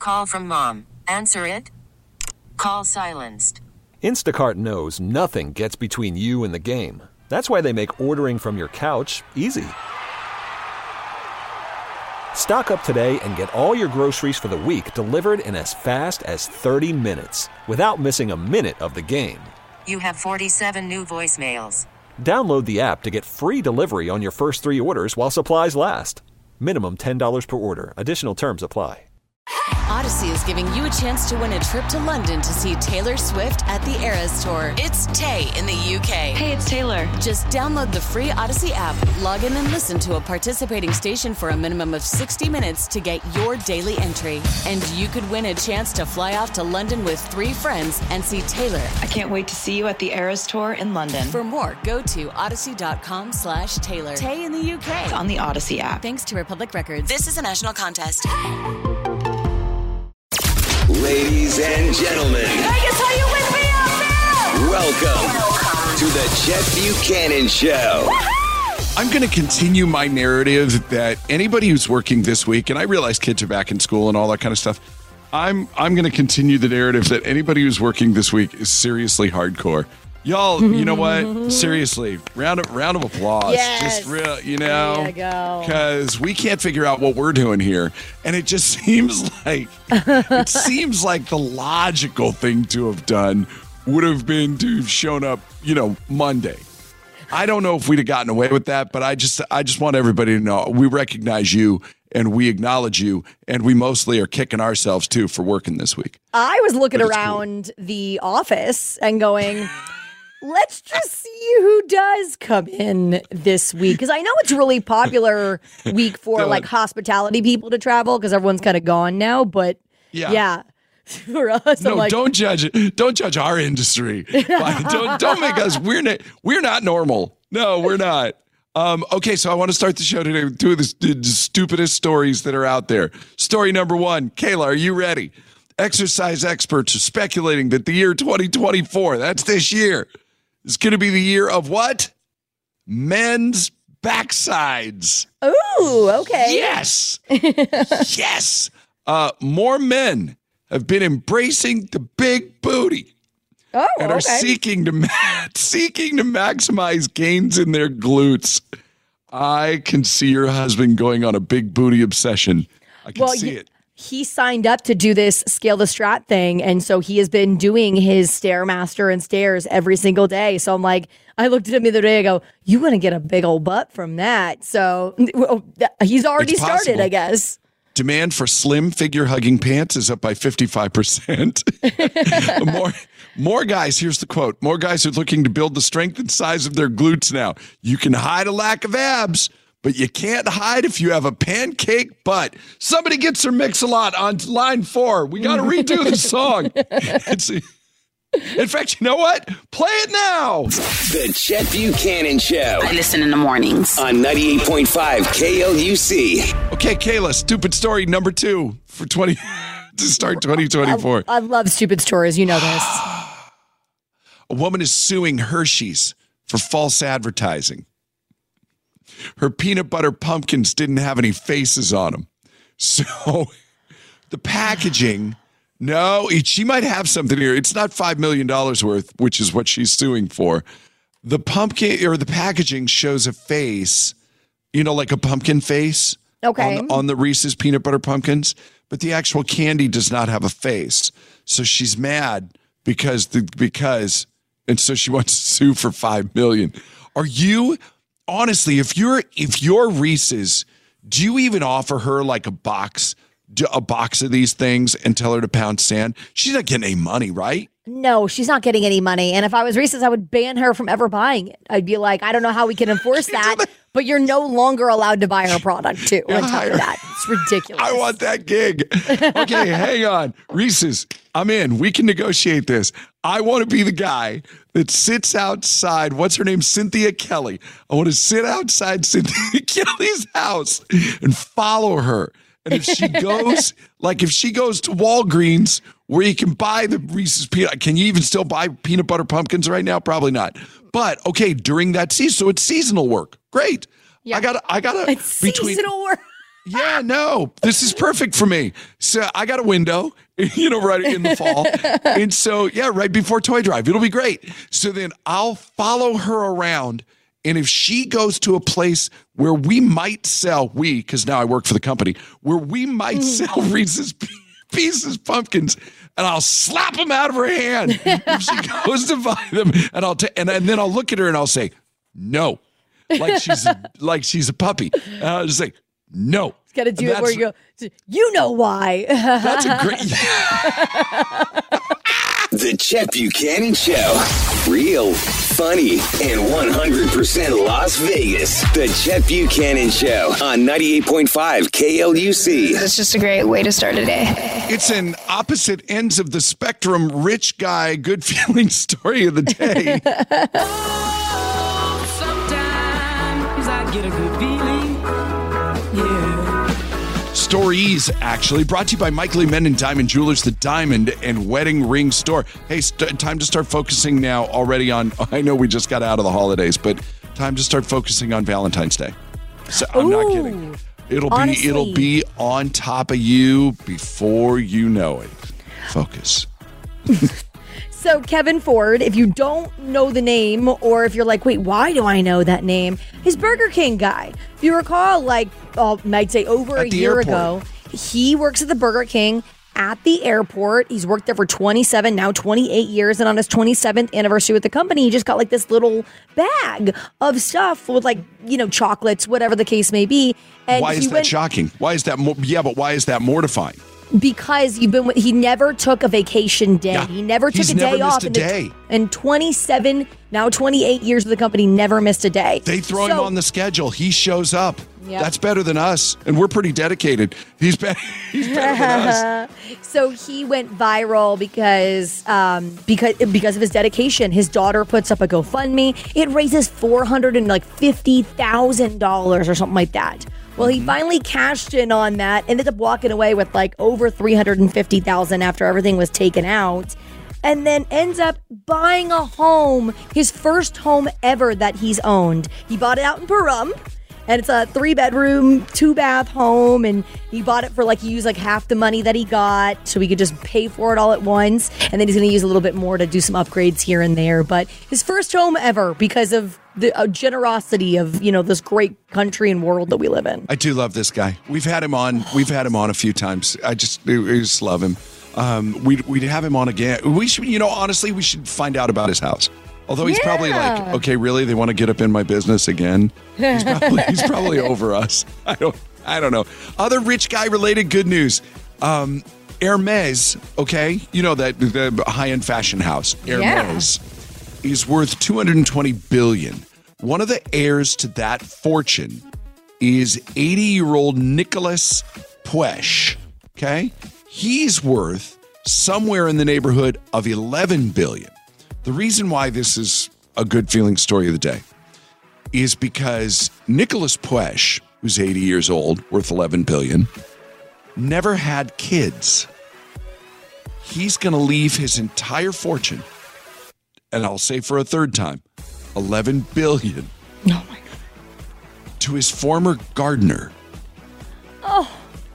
Call from mom. Answer it. Call silenced. Instacart knows nothing gets between you and the game. That's why they make ordering from your couch easy. Stock up today and get all your groceries for the week delivered in as fast as 30 minutes without missing a minute of the game. You have 47 new voicemails. Download the app to get free delivery on your first 3 orders while supplies last. Minimum $10 per order. Additional terms apply. Odyssey is giving you a chance to win a trip to London to see Taylor Swift at the Eras Tour. It's Tay in the UK. Hey, it's Taylor. Just download the free Odyssey app, log in and listen to a participating station for a minimum of 60 minutes to get your daily entry. And you could win a chance to fly off to London with 3 friends and see Taylor. I can't wait to see you at the Eras Tour in London. For more, go to odyssey.com/Taylor. Tay in the UK. It's on the Odyssey app. Thanks to Republic Records. This is a national contest. Ladies and gentlemen, Vegas, are you with me out there? welcome to the Chet Buchanan Show. I'm going to continue my narrative that anybody who's working this week, and I realize kids are back in school and all that kind of stuff. I'm going to continue the narrative that anybody who's working this week is seriously hardcore. Y'all, you know what? Seriously, round of applause. Yes. Just real, you know, there you go. because we can't figure out what we're doing here, and it just seems like the logical thing to have done would have been to have shown up, Monday. I don't know if we'd have gotten away with that, but I just want everybody to know we recognize you and we acknowledge you, and we mostly are kicking ourselves too for working this week. I was looking around the office and going, let's just see who does come in this week. Because I know it's really popular week for like hospitality people to travel because everyone's kind of gone now. But yeah. For us, no, don't judge it. Don't judge our industry. don't make us. We're not normal. No, we're not. Okay, so I want to start the show today with 2 of the stupidest stories that are out there. Story number 1, Kayla, are you ready? Exercise experts are speculating that the year 2024, that's this year, is going to be the year of what? Men's backsides. Ooh, okay. Yes. Yes. More men have been embracing the big booty. Oh, and are seeking to maximize gains in their glutes. I can see your husband going on a big booty obsession. I can see it. He signed up to do this Scale the Strat thing, and so he has been doing his Stairmaster and stairs every single day. So I'm like, I looked at him the other day, I go, you want to get a big old butt from that. So he's already started, I guess. Demand for slim figure-hugging pants is up by 55%. More guys, here's the quote, more guys are looking to build the strength and size of their glutes now. You can hide a lack of abs, but you can't hide if you have a pancake butt. Somebody gets their Mix-a-Lot on line 4. We got to redo the song. In fact, you know what? Play it now. The Chet Buchanan Show. I listen in the mornings. On 98.5 KLUC. Okay, Kayla, stupid story number 2 for to start 2024. I love stupid stories. You know this. A woman is suing Hershey's for false advertising. Her peanut butter pumpkins didn't have any faces on them. So the packaging... No, she might have something here. It's not $5 million worth, which is what she's suing for. The pumpkin or the packaging shows a face, like a pumpkin face. Okay. On the Reese's peanut butter pumpkins, but the actual candy does not have a face. So she's mad because and so she wants to sue for $5 million. Are you honestly, if you're Reese's, do you even offer her like a box of these things and tell her to pound sand? She's not getting any money, right? No, she's not getting any money. And if I was Reese's, I would ban her from ever buying it. I'd be like, I don't know how we can enforce that, but you're no longer allowed to buy her product too. On top of that, it's ridiculous. I want that gig. Okay, hang on. Reese's, I'm in. We can negotiate this. I want to be the guy that sits outside. What's her name? Cynthia Kelly. I want to sit outside Cynthia Kelly's house and follow her. And if she goes, to Walgreens where you can buy the Reese's peanut, can you even still buy peanut butter pumpkins right now? Probably not. But okay, during that season, so it's seasonal work. Great. Yeah. I gotta it's seasonal work. Yeah, no, this is perfect for me. So I got a window, right in the fall. And so, right before Toy Drive, it'll be great. So then I'll follow her around. And if she goes to a place where we might sell, because now I work for the company, where we might sell Reese's Pieces pumpkins, and I'll slap them out of her hand if she goes to buy them. And then I'll look at her and I'll say, no, like she's a puppy. And I'll just say, no. It's got to do it where you go, you know why. That's a great. The Chet Buchanan Show. Real, funny, and 100% Las Vegas. The Chet Buchanan Show on 98.5 KLUC. It's just a great way to start a day. It's an opposite ends of the spectrum, rich guy, good feeling story of the day. Sometimes I get a good feeling. Yeah. Stories, actually, brought to you by Michael E. Menden Diamond Jewelers, the Diamond and Wedding Ring Store. Hey, time to start focusing now already on, I know we just got out of the holidays, but time to start focusing on Valentine's Day. So, I'm not kidding. It'll be on top of you before you know it. Focus. So Kevin Ford, if you don't know the name, or if you're like, wait, why do I know that name? He's Burger King guy. If you recall, I'd say over a year ago, he works at the Burger King at the airport. He's worked there for 27, now 28 years. And on his 27th anniversary with the company, he just got like this little bag of stuff with chocolates, whatever the case may be. And why is that shocking? Why is that? But why is that mortifying? Because he never took a vacation day. Yeah, he never took a day off. In 27, now 28 years with the company, never missed a day. They throw him on the schedule. He shows up. Yep. That's better than us. And we're pretty dedicated. He's better than us. So he went viral because of his dedication. His daughter puts up a GoFundMe. It raises $450,000 or something like that. Well, he finally cashed in on that, ended up walking away with over $350,000 after everything was taken out, and then ends up buying a home, his first home ever that he's owned. He bought it out in Pahrump, and it's a 3-bedroom, 2-bath home, and he bought it for he used half the money that he got so he could just pay for it all at once, and then he's going to use a little bit more to do some upgrades here and there. But his first home ever because of the generosity of this great country and world that we live in. I do love this guy. We've had him on a few times. I just love him. We'd have him on again. We should, honestly, we should find out about his house. Although he's probably like, okay, really? They want to get up in my business again? He's probably over us. I don't know. Other rich guy related good news. Hermes, okay? The high-end fashion house. Hermes is worth $220 billion. One of the heirs to that fortune is 80-year-old Nicholas Puech, okay? He's worth somewhere in the neighborhood of $11 billion. The reason why this is a good feeling story of the day is because Nicholas Puech, who's 80 years old, worth $11 billion, never had kids. He's going to leave his entire fortune, and I'll say for a third time, $11 billion. Oh my God. To his former gardener. Oh.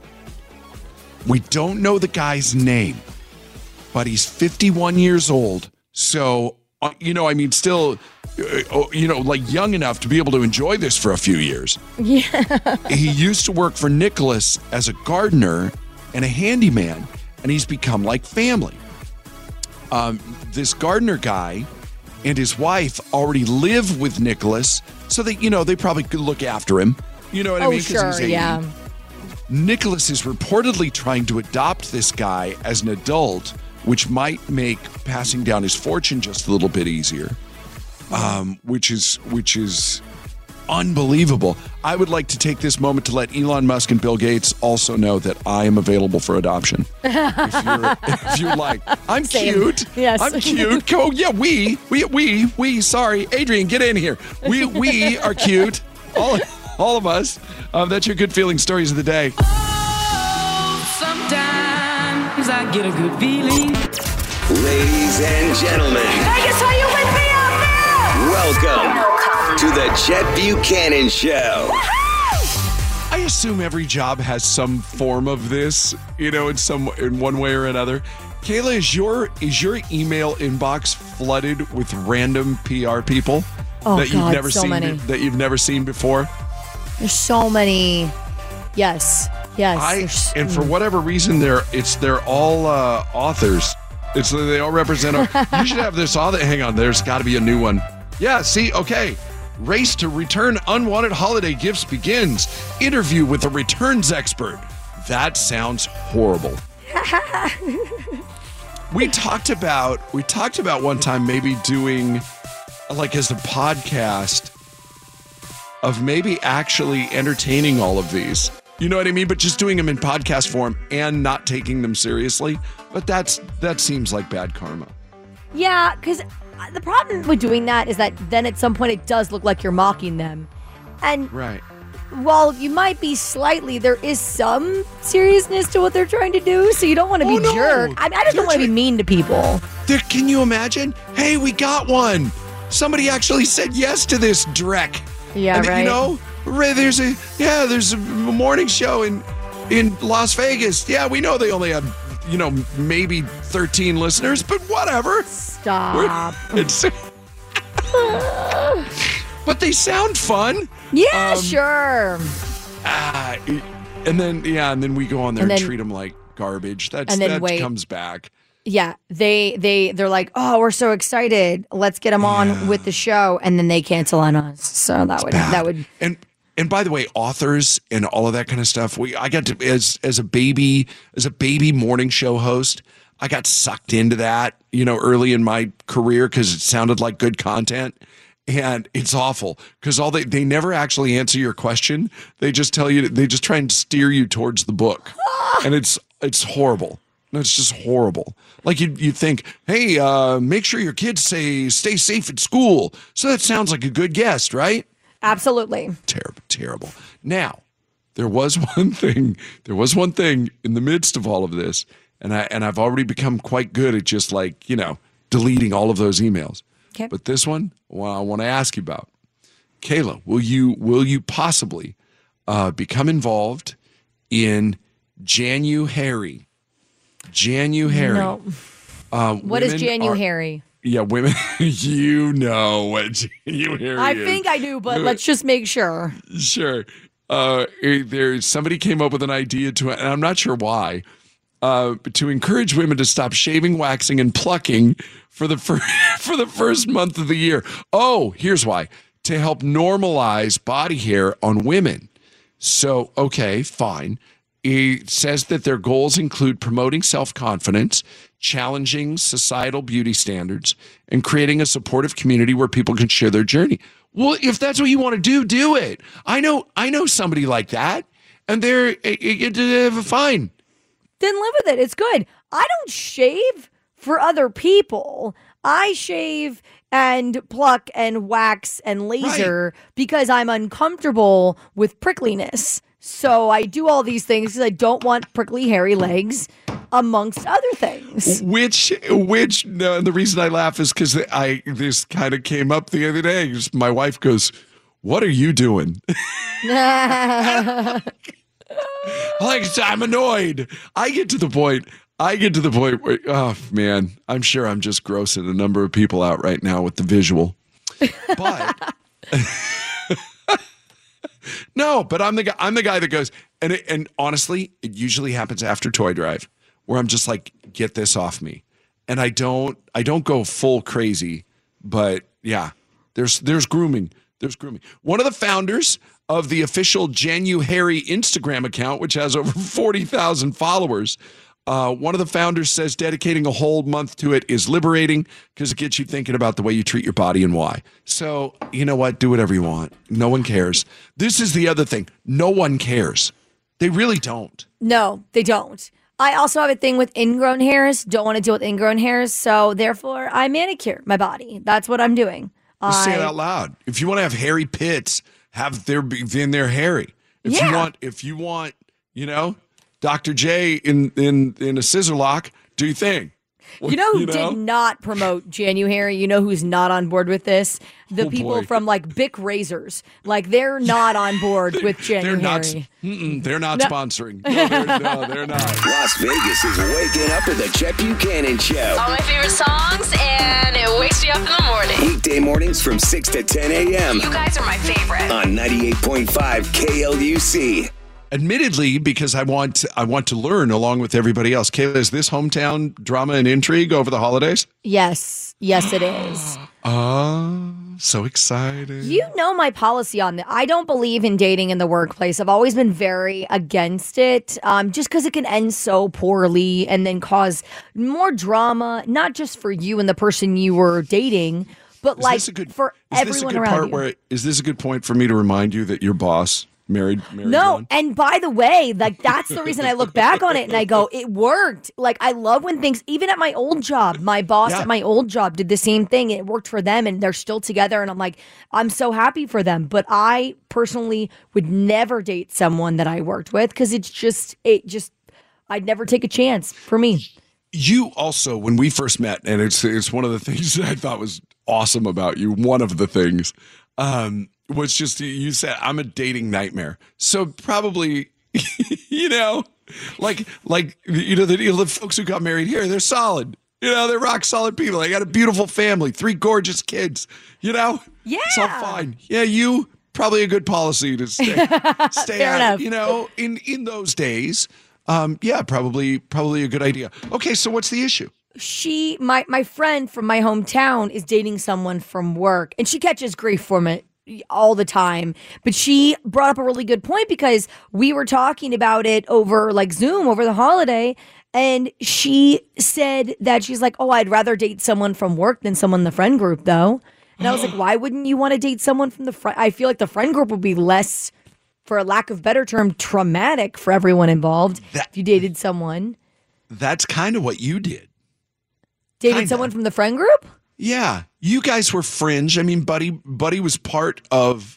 We don't know the guy's name, but he's 51 years old. So, still, young enough to be able to enjoy this for a few years. Yeah. He used to work for Nicholas as a gardener and a handyman, and he's become like family. This gardener guy and his wife already live with Nicholas, so that, they probably could look after him. You know what I mean? Sure, he's 80. Yeah. Nicholas is reportedly trying to adopt this guy as an adult, which might make passing down his fortune just a little bit easier, which is unbelievable. I would like to take this moment to let Elon Musk and Bill Gates also know that I am available for adoption. If you're like, I'm Same. cute. Yes. I'm cute. Oh, yeah, we, sorry. Adrian, get in here. We are cute. All of us. That's your good feeling stories of the day. Sometimes I get a good feeling. Ladies and gentlemen. Vegas, are you with me out there? Welcome to the Chet Buchanan Show. I assume every job has some form of this, in one way or another. Kayla, is your email inbox flooded with random PR people that you've never seen before? There's so many. Yes. And for whatever reason, they're all authors. They all represent. You should have this author. Hang on, there's got to be a new one. Yeah. See, okay. Race to return unwanted holiday gifts begins. Interview with a returns expert. That sounds horrible. We talked about one time maybe doing like as a podcast of maybe actually entertaining all of these. You know what I mean? But just doing them in podcast form and not taking them seriously. But that seems like bad karma. Yeah, because the problem with doing that is that then at some point it does look like you're mocking them. And right. While you might be slightly, there is some seriousness to what they're trying to do, so you don't want to be jerk. I just don't want to be mean to people. Can you imagine? Hey, we got one. Somebody actually said yes to this dreck. Yeah, and, right. There's a morning show in Las Vegas. Yeah, we know they only have, maybe 13 listeners, but whatever. Stop. But they sound fun. Yeah, sure. And then we go on there and treat them like garbage. That comes back. Yeah, they're like, oh, we're so excited. Let's get them on with the show, and then they cancel on us. So that would. And by the way, authors and all of that kind of stuff. I got to as a baby morning show host. I got sucked into that, early in my career because it sounded like good content. And it's awful because they never actually answer your question. They just tell you, they just try and steer you towards the book. And it's horrible. It's just horrible. Like you think, hey, make sure your kids stay safe at school. So that sounds like a good guest, right? Absolutely. Terrible. Now, there was one thing in the midst of all of this, and I've already become quite good at just deleting all of those emails. Okay. But this one, I want to ask you about. Kayla, will you possibly become involved in January? No. What is January? Yeah, women. You know what January I is. think I do, but let's just make sure. Sure. Somebody came up with an idea and I'm not sure why, to encourage women to stop shaving, waxing, and plucking for the first month of the year. Oh, here's why. To help normalize body hair on women. So, okay, fine. It says that their goals include promoting self-confidence, challenging societal beauty standards, and creating a supportive community where people can share their journey. Well, if that's what you want to do it. I know somebody like that, and they're fine. Then live with it. It's good. I don't shave for other people. I shave and pluck and wax and laser because I'm uncomfortable with prickliness. So I do all these things because I don't want prickly, hairy legs, amongst other things. The reason I laugh is because this kind of came up the other day. My wife goes, "What are you doing?" I'm annoyed. I get to the point where, oh man, I'm sure I'm just grossing a number of people out right now with the visual. But no, but I'm the guy that goes, and honestly, it usually happens after Toy Drive, where I'm just like, get this off me. And I don't go full crazy, but yeah, there's grooming. There's grooming. One of the founders of the official January Instagram account, which has over 40,000 followers, one of the founders says dedicating a whole month to it is liberating because it gets you thinking about the way you treat your body and why. So, you know what? Do whatever you want. No one cares. This is the other thing. No one cares. They really don't. No, they don't. I also have a thing with ingrown hairs. Don't want to deal with ingrown hairs. So therefore, I manicure my body. That's what I'm doing. Just say it out loud. If you want to have hairy pits, have their hairy. If you want, Dr. J in a scissor lock, do your thing. You know who did not promote January? You know who's not on board with this? The people from like Bic Razors. Like they're not on board with January. They're not sponsoring. No, they're not. Las Vegas is waking up with the Chet Buchanan Show. All my favorite songs, and it wakes me up in the morning. Weekday mornings from 6 to 10 a.m. You guys are my favorite. On 98.5 KLUC. Admittedly, because I want to learn along with everybody else. Kayla, is this hometown drama and intrigue over the holidays? Yes, it is. Oh, so excited. You know my policy on that. I don't believe in dating in the workplace. I've always been very against it, just because it can end so poorly and then cause more drama, not just for you and the person you were dating, but for everyone around you. Is this a good point for me to remind you that your boss married no one? And by the way, like that's the reason I look back on it and I go, it worked. Like I love when things, even at my old job, my boss at my old job did the same thing. It worked for them and they're still together and I'm like, I'm so happy for them. But I personally would never date someone that I worked with because I'd never take a chance for me. You also, when we first met, and it's one of the things that I thought was awesome about you, one of the things was just you said, I'm a dating nightmare. So probably, the folks who got married here, they're solid. They're rock solid people. They got a beautiful family, 3 gorgeous kids, Yeah. It's all fine. Yeah, you probably a good policy to stay Fair out, enough. in those days. Probably a good idea. Okay, so what's the issue? My friend from my hometown is dating someone from work and she catches grief from it all the time. But she brought up a really good point because we were talking about it over like Zoom over the holiday. And she said that she's like, I'd rather date someone from work than someone in the friend group though. And I was like, why wouldn't you want to date someone from the friend? I feel like the friend group would be less, for a lack of better term, traumatic for everyone involved if you dated someone. That's kind of what you did. Dated someone from the friend group? Yeah. You guys were fringe. I mean, Buddy was kind of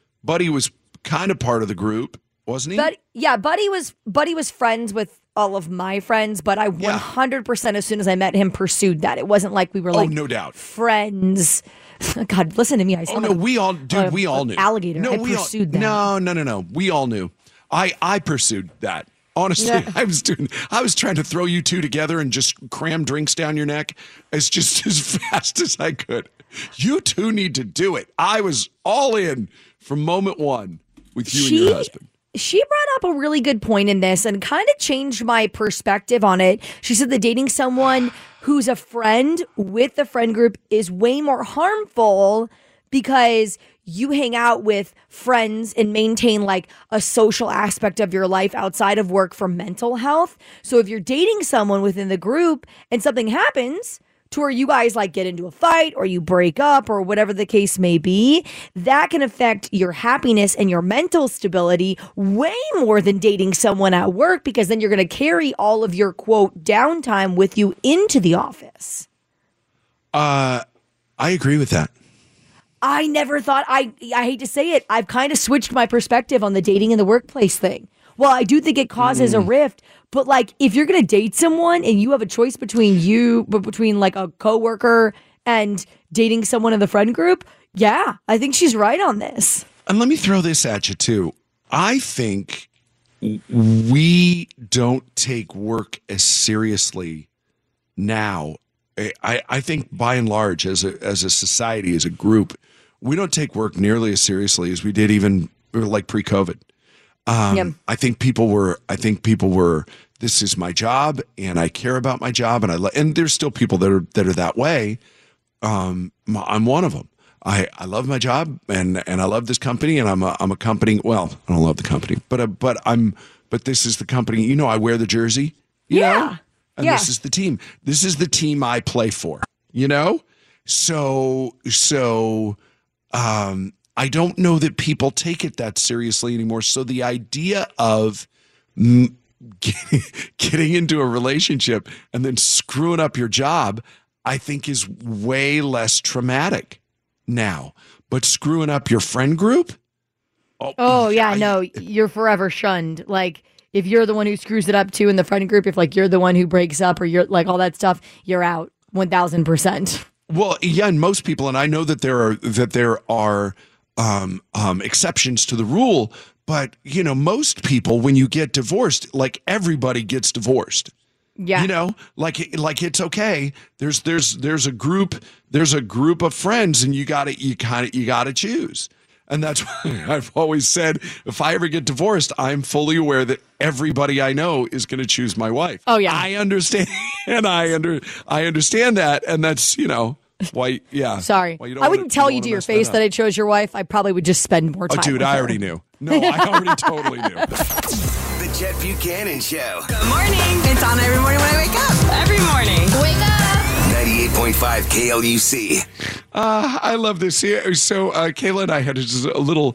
part of the group, wasn't he? Buddy was friends with all of my friends, but I 100% as soon as I met him pursued that. It wasn't like we were no doubt friends. God, listen to me. We all knew. Alligator. No, I pursued that. No. We all knew. I pursued that. Honestly, I was trying to throw you two together and just cram drinks down your neck as fast as I could. You two need to do it. I was all in from moment one with you and your husband. She brought up a really good point in this and kind of changed my perspective on it. She said that dating someone who's a friend with the friend group is way more harmful because you hang out with friends and maintain like a social aspect of your life outside of work for mental health. So if you're dating someone within the group and something happens to where you guys like get into a fight or you break up or whatever the case may be, that can affect your happiness and your mental stability way more than dating someone at work, because then you're going to carry all of your quote downtime with you into the office. I agree with that. I never thought, I hate to say it, I've kind of switched my perspective on the dating in the workplace thing. Well, I do think it causes a rift, but like if you're going to date someone and you have a choice between like a coworker and dating someone in the friend group, yeah, I think she's right on this. And let me throw this at you too. I think we don't take work as seriously now. I think by and large, as a society, as a group, we don't take work nearly as seriously as we did even like pre-COVID. I think people were, this is my job and I care about my job and there's still people that are that way. I'm one of them. I love my job and I love this company and I'm a company. Well, I don't love the company, but this is the company, I wear the jersey, you know? And this is the team. This is the team I play for, So I don't know that people take it that seriously anymore. So the idea of getting into a relationship and then screwing up your job, I think is way less traumatic now. But screwing up your friend group? No, you're forever shunned. Like, if you're the one who screws it up too in the friend group, if like you're the one who breaks up or you're like all that stuff, you're out 1000%. Well, yeah, and most people, and I know that there are exceptions to the rule, but most people, when you get divorced, like everybody gets divorced. Yeah. Like it's okay. There's a group of friends, and you gotta choose. And that's why I've always said, if I ever get divorced, I'm fully aware that everybody I know is going to choose my wife. Oh yeah, I understand, and I understand that, and that's why. Yeah, sorry, I wouldn't tell you to your face that I chose your wife. I probably would just spend more time. Oh, dude, I already knew. No, I already totally knew. The Chet Buchanan Show. Good morning. It's on every morning when I wake up. Every morning. Wake up. 98.5 KLUC. I love this here. So Kayla and I had just a little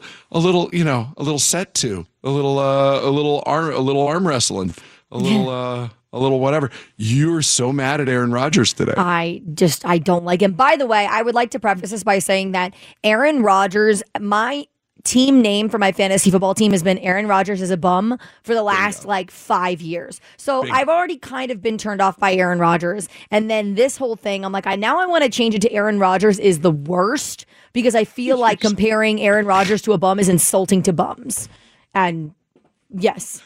set to a little arm wrestling, a little whatever. You're so mad at Aaron Rodgers today. I don't like him. By the way, I would like to preface this by saying that Aaron Rodgers, my team name for my fantasy football team has been Aaron Rodgers is a bum for the last 5 years. So I've already kind of been turned off by Aaron Rodgers. And then this whole thing, I'm like, I want to change it to Aaron Rodgers is the worst because I feel like comparing Aaron Rodgers to a bum is insulting to bums. And yes.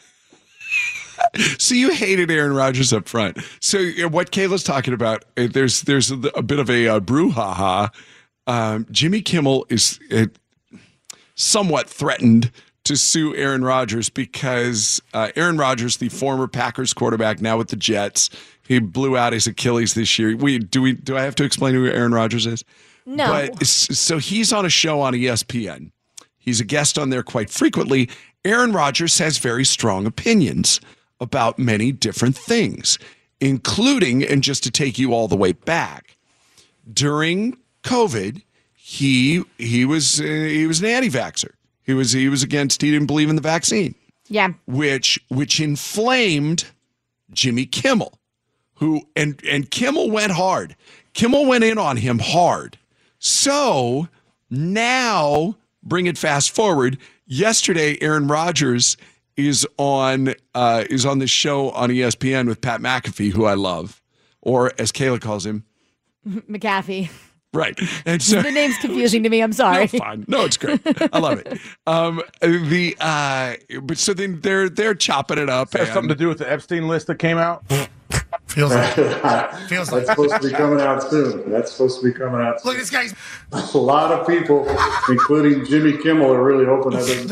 So you hated Aaron Rodgers up front. So what Kayla's talking about, there's a bit of a brouhaha. Jimmy Kimmel is somewhat threatened to sue Aaron Rodgers because Aaron Rodgers, the former Packers quarterback, now with the Jets, he blew out his Achilles this year. Do I have to explain who Aaron Rodgers is? No. But so he's on a show on ESPN. He's a guest on there quite frequently. Aaron Rodgers has very strong opinions about many different things, including, and just to take you all the way back, during COVID, he was an anti-vaxxer. He was against. He didn't believe in the vaccine. Yeah. Which inflamed Jimmy Kimmel, who and Kimmel went hard. Kimmel went in on him hard. So now, bring it fast forward. Yesterday, Aaron Rodgers is on this show on ESPN with Pat McAfee, who I love, or as Kayla calls him, McAfee. Right. And so, the name's confusing to me. I'm sorry. No, fine. No, it's great. I love it. But so then they're chopping it up. Has something to do with the Epstein list that came out? Feels like That's supposed to be coming out soon. Look at this guy's. A lot of people, including Jimmy Kimmel, are really hoping that doesn't.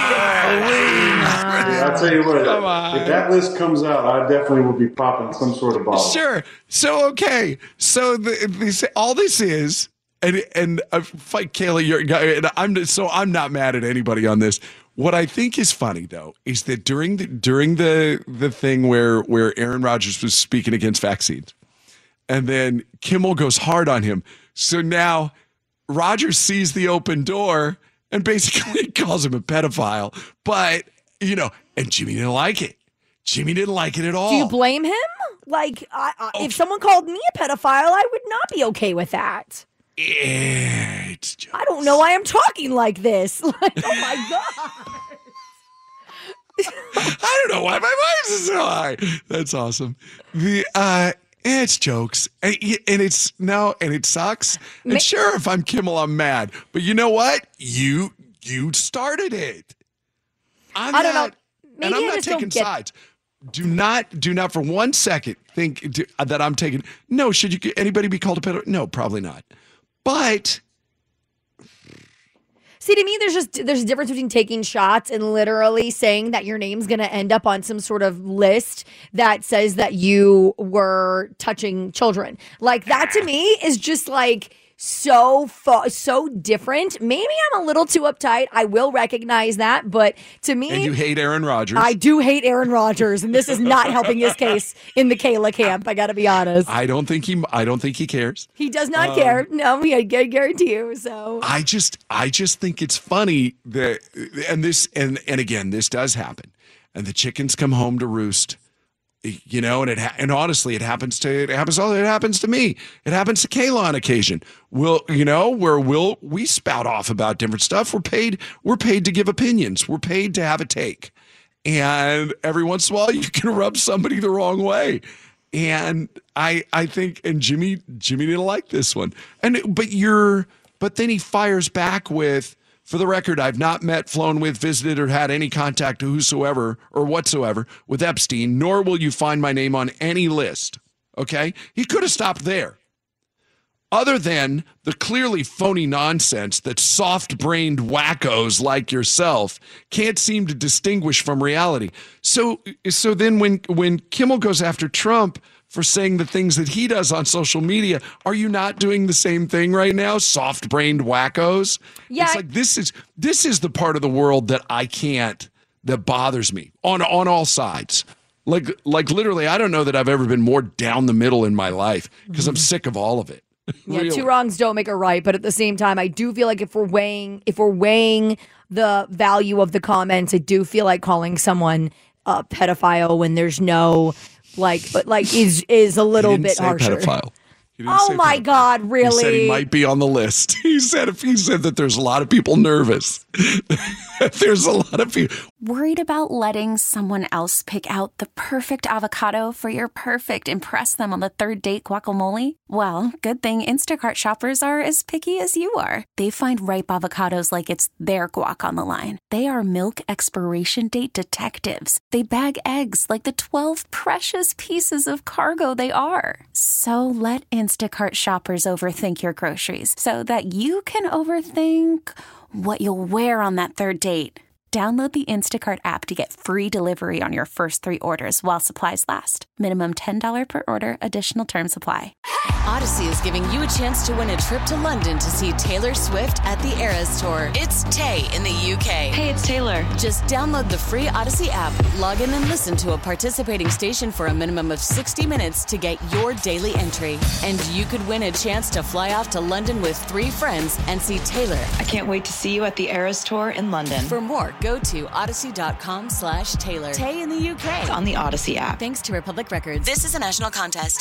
I'll tell you what. If that list comes out, I definitely will be popping some sort of bottle. Sure. So okay. So all this is, and fight Kayla. I'm not mad at anybody on this. What I think is funny though is that during the thing where Aaron Rodgers was speaking against vaccines, and then Kimmel goes hard on him. So now Rodgers sees the open door and basically calls him a pedophile. But and Jimmy didn't like it. Jimmy didn't like it at all. Do you blame him? Like, if someone called me a pedophile, I would not be okay with that. It's just... I don't know why I'm talking like this. Like, oh my God. I don't know why my voice is so high. That's awesome. It's jokes. And it sucks. And sure, if I'm Kimmel, I'm mad. But you know what? You started it. I don't know. Maybe and I'm not taking sides. Do not for 1 second think that I'm taking. No, should anybody be called a pedophile? No, probably not. But see, to me, there's a difference between taking shots and literally saying that your name's going to end up on some sort of list that says that you were touching children. Like that to me is just like so different. Maybe I'm a little too uptight. I will recognize that, but to me, and you hate Aaron Rodgers. I do hate Aaron Rodgers, and this is not helping his case in the Kayla camp. I got to be honest. I don't think he cares. He does not care. No, I guarantee you. So I just think it's funny that, and again, this does happen, and the chickens come home to roost. And honestly, it happens to me. It happens to Kayla on occasion. We spout off about different stuff. We're paid to give opinions. We're paid to have a take. And every once in a while, you can rub somebody the wrong way. And I think, and Jimmy didn't like this one. But then he fires back with, for the record, I've not met, flown with, visited, or had any contact to whosoever or whatsoever with Epstein, nor will you find my name on any list. Okay? He could have stopped there. Other than the clearly phony nonsense that soft-brained wackos like yourself can't seem to distinguish from reality. So then when Kimmel goes after Trump for saying the things that he does on social media, are you not doing the same thing right now? Soft-brained wackos? Yeah. It's like this is the part of the world that bothers me on all sides. Like literally, I don't know that I've ever been more down the middle in my life because I'm sick of all of it. Yeah, Really. 2 wrongs don't make a right, but at the same time, I do feel like if we're weighing the value of the comments, I do feel like calling someone a pedophile when there's no is a little bit harsher. Pedophile. Oh my God, really? He said he might be on the list. He said that there's a lot of people nervous. There's a lot of people. Worried about letting someone else pick out the perfect avocado for your perfect impress them on the third date guacamole? Well, good thing Instacart shoppers are as picky as you are. They find ripe avocados like it's their guac on the line. They are milk expiration date detectives. They bag eggs like the 12 precious pieces of cargo they are. So let Instacart shoppers overthink your groceries so that you can overthink what you'll wear on that third date. Download the Instacart app to get free delivery on your first 3 orders while supplies last. Minimum $10 per order. Additional terms apply. Odyssey is giving you a chance to win a trip to London to see Taylor Swift at the Eras Tour. It's Tay in the UK. Hey, it's Taylor. Just download the free Odyssey app, log in and listen to a participating station for a minimum of 60 minutes to get your daily entry. And you could win a chance to fly off to London with 3 friends and see Taylor. I can't wait to see you at the Eras Tour in London. For more, go to odyssey.com/Taylor. Tay in the UK. It's on the Odyssey app. Thanks to Republic Records. This is a national contest.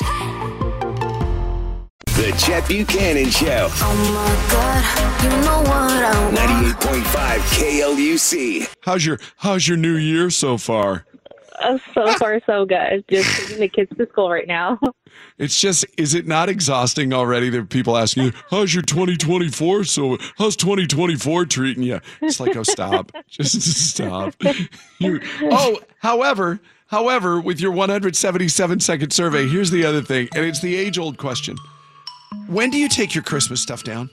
The Chet Buchanan Show. Oh my God, you know what I want. 98.5 KLUC. How's your new year so far? So far, so good. Just taking the kids to school right now. It's just, is it not exhausting already that people ask you, how's your 2024? So how's 2024 treating you? It's like, oh, stop. Just stop. However, with your 177-second survey, here's the other thing, and it's the age-old question. When do you take your Christmas stuff down?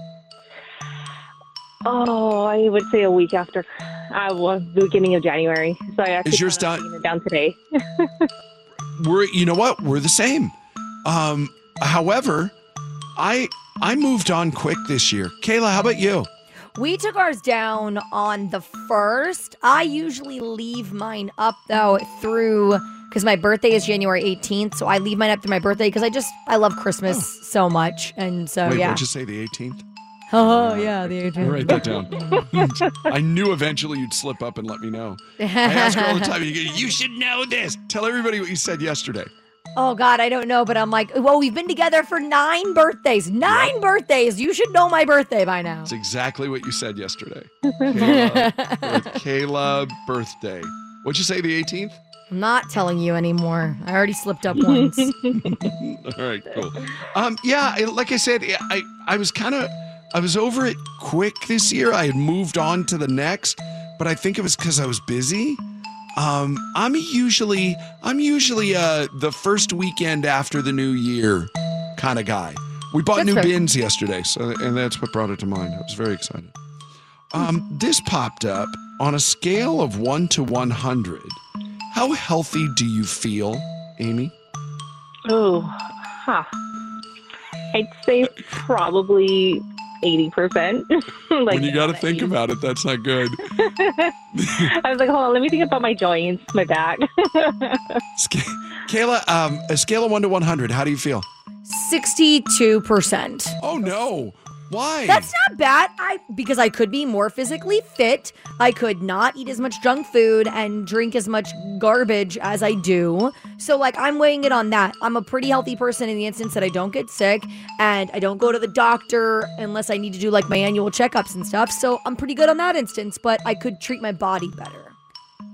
Oh, I would say a week after. The beginning of January. So I actually is yours done? It down today. You know what? We're the same. However, I moved on quick this year. Kayla, how about you? We took ours down on the 1st. I usually leave mine up though because my birthday is January 18th, so I leave mine up through my birthday because I love Christmas so much, and so Wait, yeah. What'd you say, the 18th? Oh yeah, the 18th. Write that down. I knew eventually you'd slip up and let me know. I ask her all the time. You should know this. Tell everybody what you said yesterday. Oh God, I don't know, but I'm like, well, we've been together for 9 birthdays. 9 birthdays. You should know my birthday by now. It's exactly what you said yesterday. Kayla birthday. What'd you say, the 18th? I'm not telling you anymore. I already slipped up once. All right, cool. Yeah, like I said, I was over it quick this year. I had moved on to the next, but I think it was because I was busy. I'm usually the first weekend after the new year kind of guy. We bought new bins yesterday, and that's what brought it to mind. I was very excited. This popped up on a scale of 1 to 100. How healthy do you feel, Amy? I'd say probably 80%. When you got to think about it, that's not good. I was like, hold on, let me think about my joints, my back. Kayla, a scale of 1 to 100, how do you feel? 62%. Oh, no. Why? That's not bad. Because I could be more physically fit. I could not eat as much junk food and drink as much garbage as I do. So, I'm weighing it on that. I'm a pretty healthy person in the instance that I don't get sick and I don't go to the doctor unless I need to do, my annual checkups and stuff. So, I'm pretty good on that instance, but I could treat my body better.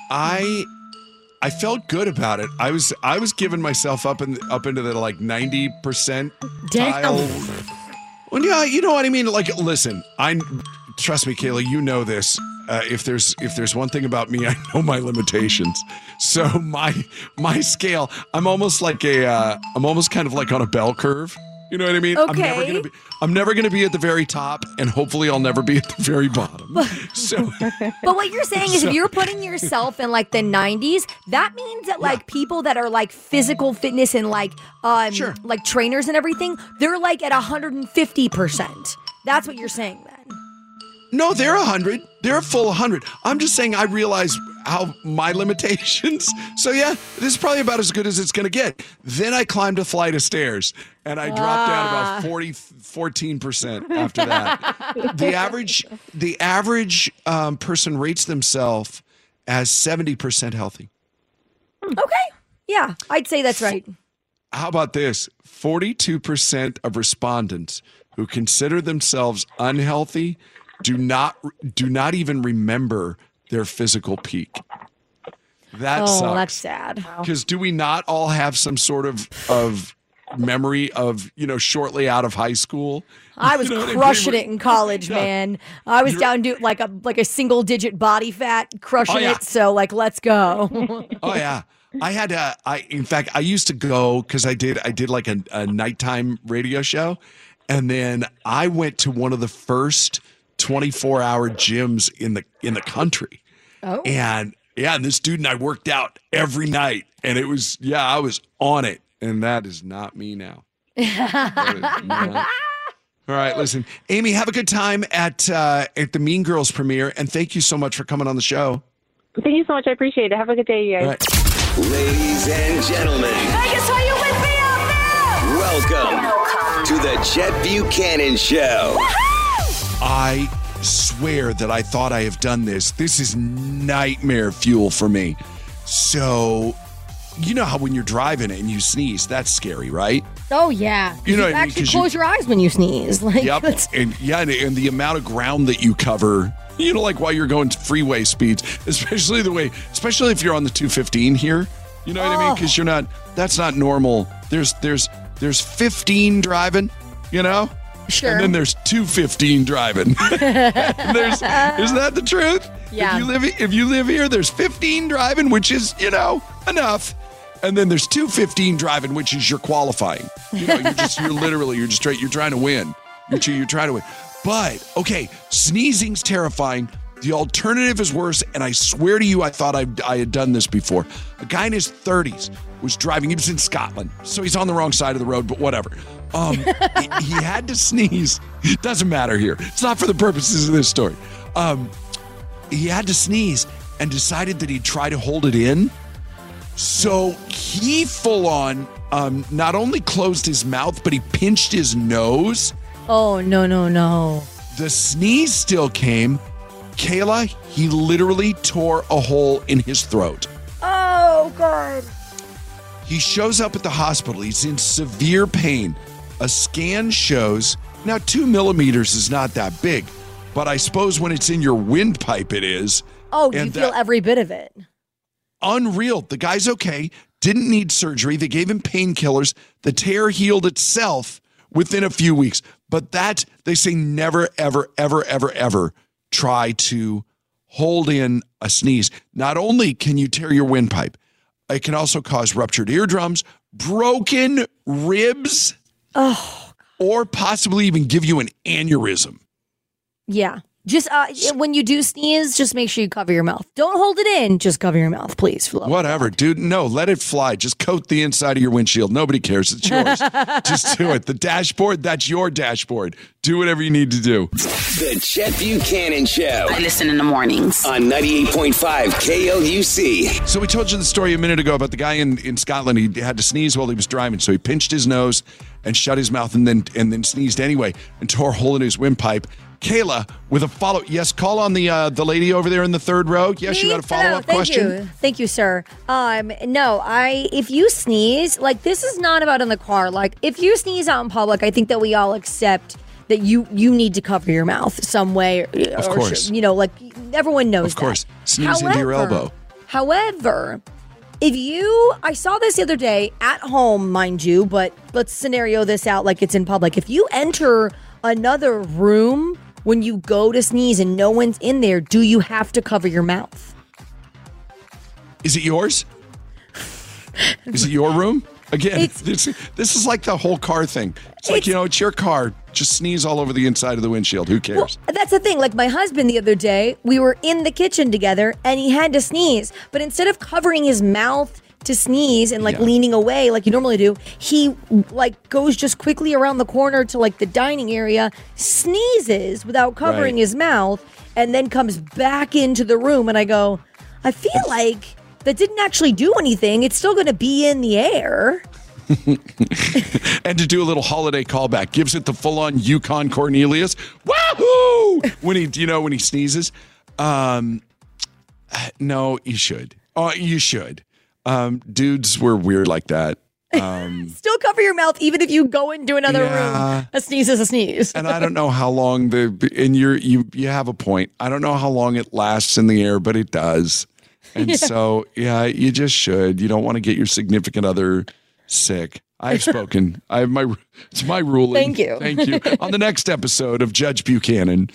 I felt good about it. I was giving myself up into the like 90% tile. Well, yeah, you know what I mean. Like, listen, trust me, Kayla. You know this. If there's one thing about me, I know my limitations. So my scale, I'm almost kind of like on a bell curve. You know what I mean? Okay. I'm never gonna be at the very top, and hopefully I'll never be at the very bottom. But what you're saying is if you're putting yourself in like the 90s, that means that like people that are like physical fitness and like like trainers and everything, they're like at 150%. That's what you're saying then. No, they're 100. They're a full 100. I'm just saying I realize how my limitations. So yeah, this is probably about as good as it's going to get. Then I climbed a flight of stairs and I dropped down about 14% after that. The average person rates themselves as 70% healthy. Okay. Yeah, I'd say that's right. How about this? 42% of respondents who consider themselves unhealthy do not even remember their physical peak. That sucks. Oh, that's sad. Because do we not all have some sort of memory of, shortly out of high school? I was crushing it in college, man. I was down to like a single digit body fat, crushing it. So like, let's go. Oh yeah. In fact, I used to go because I did like a nighttime radio show. And then I went to one of the first 24-hour gyms in the country. Oh. And this dude and I worked out every night. And it was, I was on it. And that is not me now. All right, listen. Amy, have a good time at the Mean Girls premiere. And thank you so much for coming on the show. Thank you so much. I appreciate it. Have a good day, you guys. All right. Ladies and gentlemen. Vegas, are you with me out there? Welcome to the Chet Buchanan Show. I swear that I thought I have done this. This is nightmare fuel for me. So, you know how when you're driving and you sneeze, that's scary, right? Oh, yeah. You know, actually close your eyes when you sneeze. Like, yep. And the amount of ground that you cover, like while you're going to freeway speeds, especially if you're on the 215 here, you know what I mean? Because that's not normal. There's 15 driving, Sure. And then there's 215 driving. Isn't that the truth? Yeah. If you live here, there's 15 driving, which is, enough. And then there's 215 driving, which is your qualifying. You're trying to win. You're trying to win. But, okay, sneezing's terrifying. The alternative is worse, and I swear to you, I thought I had done this before. A guy in his 30s was driving. He was in Scotland, so he's on the wrong side of the road, but whatever. He had to sneeze. It doesn't matter here. It's not for the purposes of this story. He had to sneeze and decided that he'd try to hold it in. So he full on not only closed his mouth, but he pinched his nose. Oh, no. The sneeze still came. Kayla, he literally tore a hole in his throat. Oh, God. He shows up at the hospital. He's in severe pain. A scan shows, now 2 millimeters is not that big, but I suppose when it's in your windpipe it is. Oh, you feel every bit of it. Unreal. The guy's okay. Didn't need surgery. They gave him painkillers. The tear healed itself within a few weeks. But that, they say never, ever, ever, ever, ever try to hold in a sneeze. Not only can you tear your windpipe, it can also cause ruptured eardrums, broken ribs, or possibly even give you an aneurysm. Yeah. Just when you do sneeze, just make sure you cover your mouth. Don't hold it in. Just cover your mouth, please. Whatever, dude. No, let it fly. Just coat the inside of your windshield. Nobody cares. It's yours. Just do it. The dashboard, that's your dashboard. Do whatever you need to do. The Chet Buchanan Show. I listen in the mornings. On 98.5 KLUC. So we told you the story a minute ago about the guy in Scotland. He had to sneeze while he was driving. So he pinched his nose and shut his mouth and then sneezed anyway and tore a hole in his windpipe. Kayla, with a follow. Yes, call on the lady over there in the third row. Yes, you got a follow-up question? Thank you, sir. No, if you sneeze, like, this is not about in the car. Like, if you sneeze out in public, I think that we all accept that you need to cover your mouth some way. Of course. Like, everyone knows that. Of course. That. Sneeze into your elbow. However, I saw this the other day at home, mind you, but let's scenario this out like it's in public. If you enter another room when you go to sneeze and no one's in there, do you have to cover your mouth? Is it yours? Is it your room? Again, this is like the whole car thing. It's like, it's your car. Just sneeze all over the inside of the windshield. Who cares? Well, that's the thing. Like my husband the other day, we were in the kitchen together and he had to sneeze. But instead of covering his mouth to sneeze and leaning away like you normally do, he goes just quickly around the corner to the dining area, sneezes without covering his mouth, and then comes back into the room. And I go, I feel like that didn't actually do anything. It's still going to be in the air. And to do a little holiday callback, gives it the full-on Yukon Cornelius. Wahoo! When he sneezes. No, you should. Oh, you should. Dudes were weird like that. Still cover your mouth even if you go into another room. A sneeze is a sneeze. And I don't know how long you have a point. I don't know how long it lasts in the air, but it does. And so, you just should. You don't want to get your significant other sick. I've spoken. It's my ruling. Thank you. Thank you. On the next episode of Judge Buchanan.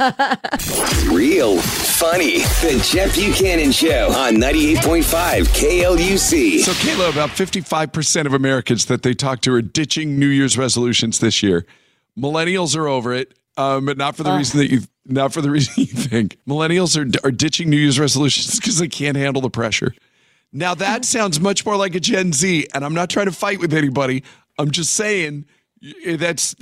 Real funny. The Jeff Buchanan Show on 98.5 KLUC. So, Kayla, about 55% of Americans that they talk to are ditching New Year's resolutions this year. Millennials are over it, but not for the reason that you think. Millennials are ditching New Year's resolutions because they can't handle the pressure. Now, that sounds much more like a Gen Z, and I'm not trying to fight with anybody. I'm just saying that's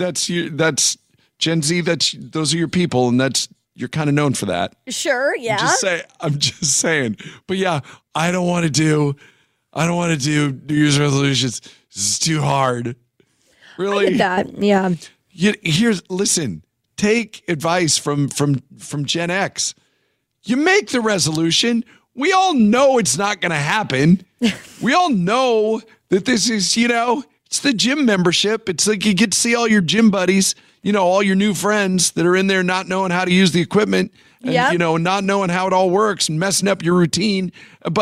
Gen Z. Those are your people, and you're kind of known for that. Sure, yeah. I'm just saying. But yeah, I don't want to do New Year's resolutions. This is too hard. Really? I get that. Yeah. Listen. Take advice from Gen X. You make the resolution. We all know it's not going to happen. We all know that this is, it's the gym membership. It's like you get to see all your gym buddies, all your new friends that are in there not knowing how to use the equipment and, not knowing how it all works and messing up your routine.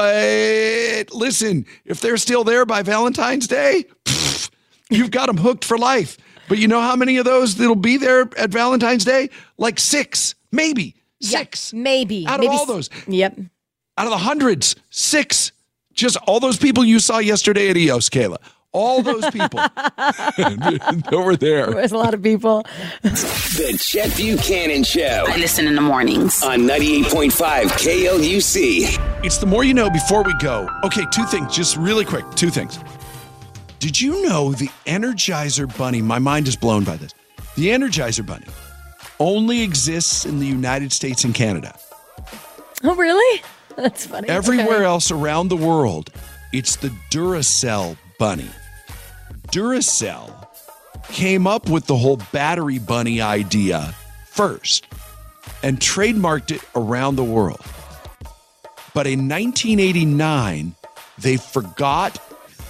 But listen, if they're still there by Valentine's Day, you've got them hooked for life. But you know how many of those that'll be there at Valentine's Day? Like 6, maybe. 6. Maybe. Out of all those. Yep. Out of the hundreds, 6. Just all those people you saw yesterday at EOS, Kayla. All those people that were there. There was a lot of people. The Jeff Buchanan Show. I listen in the mornings. On 98.5 KLUC. It's the more you know before we go. Okay, 2 things. Just really quick. 2 things. Did you know the Energizer Bunny, my mind is blown by this, the Energizer Bunny only exists in the United States and Canada. Oh, really? That's funny. Everywhere else around the world, it's the Duracell Bunny. Duracell came up with the whole battery bunny idea first and trademarked it around the world. But in 1989, they forgot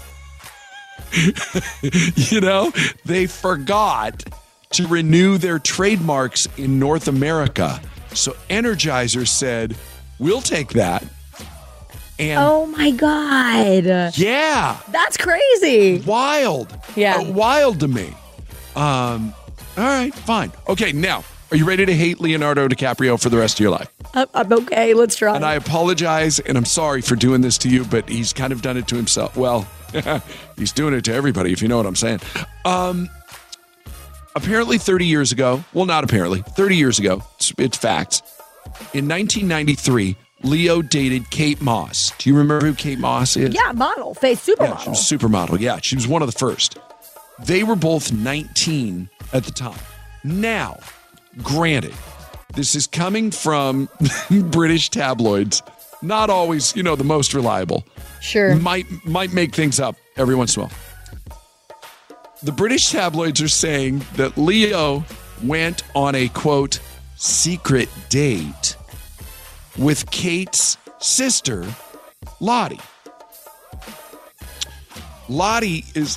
they forgot to renew their trademarks in North America. So Energizer said, we'll take that. And oh my God. Yeah. That's crazy. Wild. Yeah. Wild to me. All right, fine. Okay, now, are you ready to hate Leonardo DiCaprio for the rest of your life? I'm okay. Let's try. And I apologize, and I'm sorry for doing this to you, but he's kind of done it to himself. Well, he's doing it to everybody, if you know what I'm saying. Apparently 30 years ago, well, not apparently, 30 years ago, it's facts. In 1993, Leo dated Kate Moss. Do you remember who Kate Moss is? Yeah, model, supermodel. Yeah, she was supermodel. Yeah, she was one of the first. They were both 19 at the time. Now, granted, this is coming from British tabloids. Not always, the most reliable. Sure. Might make things up every once in a while. The British tabloids are saying that Leo went on a, quote, secret date with Kate's sister, Lottie. Lottie is...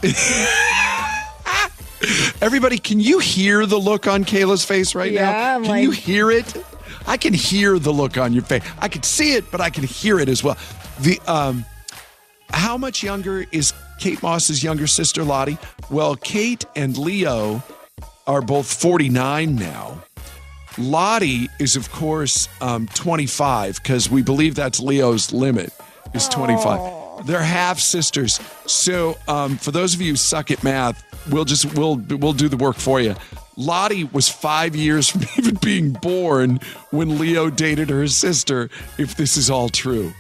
Everybody, can you hear the look on Kayla's face right now? Can you hear it? I can hear the look on your face. I can see it, but I can hear it as well. How much younger is Kate Moss's younger sister, Lottie? Well, Kate and Leo are both 49 now. Lottie is, of course, 25 because we believe that's Leo's limit is 25. They're half sisters. So for those of you who suck at math, we'll do the work for you. Lottie was 5 years from even being born when Leo dated her sister, if this is all true.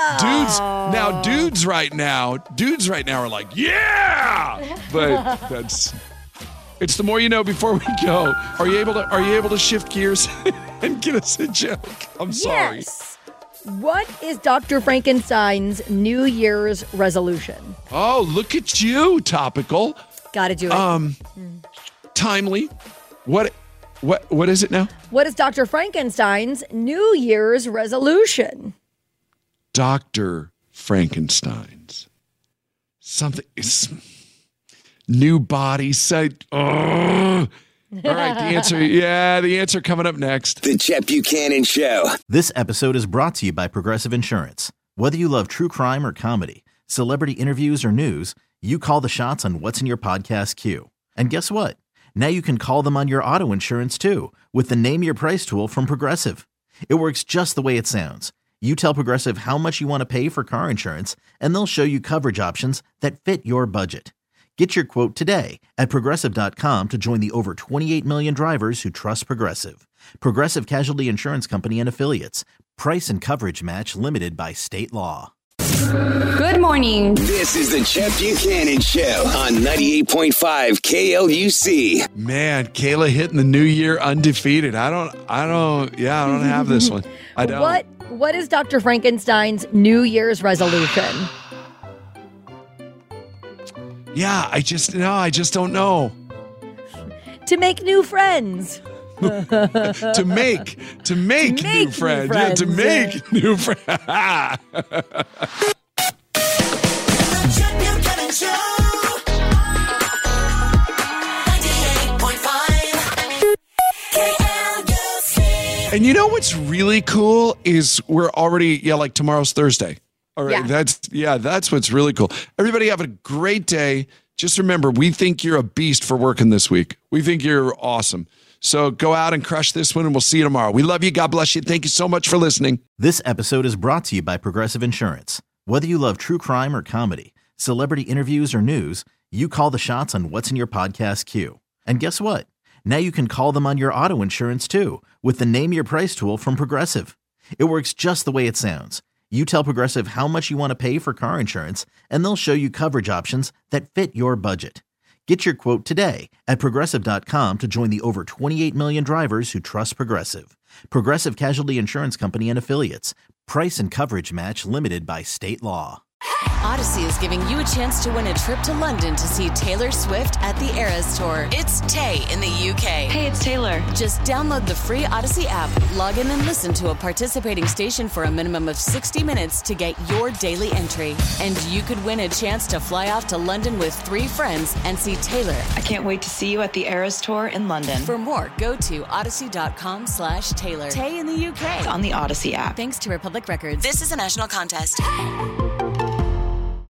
Dudes right now are like, yeah! But it's the more you know before we go. Are you able to shift gears and get us a joke? I'm sorry. Yes. What is Dr. Frankenstein's New Year's resolution? Oh, look at you, topical. Gotta do it. Timely. What is it now? What is Dr. Frankenstein's New Year's resolution? Dr. Frankenstein's. Something is new body site. All right, the answer coming up next. The Chet Buchanan Show. This episode is brought to you by Progressive Insurance. Whether you love true crime or comedy, celebrity interviews or news, you call the shots on what's in your podcast queue. And guess what? Now you can call them on your auto insurance too with the Name Your Price tool from Progressive. It works just the way it sounds. You tell Progressive how much you want to pay for car insurance, and they'll show you coverage options that fit your budget. Get your quote today at Progressive.com to join the over 28 million drivers who trust Progressive. Progressive Casualty Insurance Company and Affiliates. Price and coverage match limited by state law. Good morning. This is the Chet Buchanan Show on 98.5 KLUC. Man, Kayla hitting the new year undefeated. I don't have this one. I don't. What is Dr. Frankenstein's New Year's resolution? Yeah, I just don't know. To make new friends. to make new friends. Yeah, to make new friends. And you know what's really cool is we're already, like tomorrow's Thursday. All right. Yeah. That's what's really cool. Everybody have a great day. Just remember, we think you're a beast for working this week. We think you're awesome. So go out and crush this one, and we'll see you tomorrow. We love you. God bless you. Thank you so much for listening. This episode is brought to you by Progressive Insurance. Whether you love true crime or comedy, celebrity interviews or news, you call the shots on what's in your podcast queue. And guess what? Now you can call them on your auto insurance too with the Name Your Price tool from Progressive. It works just the way it sounds. You tell Progressive how much you want to pay for car insurance, and they'll show you coverage options that fit your budget. Get your quote today at Progressive.com to join the over 28 million drivers who trust Progressive. Progressive Casualty Insurance Company and Affiliates. Price and coverage match limited by state law. Odyssey is giving you a chance to win a trip to London to see Taylor Swift at the Eras Tour. It's Tay in the UK. Hey, it's Taylor. Just download the free Odyssey app, log in and listen to a participating station for a minimum of 60 minutes to get your daily entry. And you could win a chance to fly off to London with 3 friends and see Taylor. I can't wait to see you at the Eras Tour in London. For more, go to odyssey.com/Taylor. Tay in the UK. It's on the Odyssey app. Thanks to Republic Records. This is a national contest.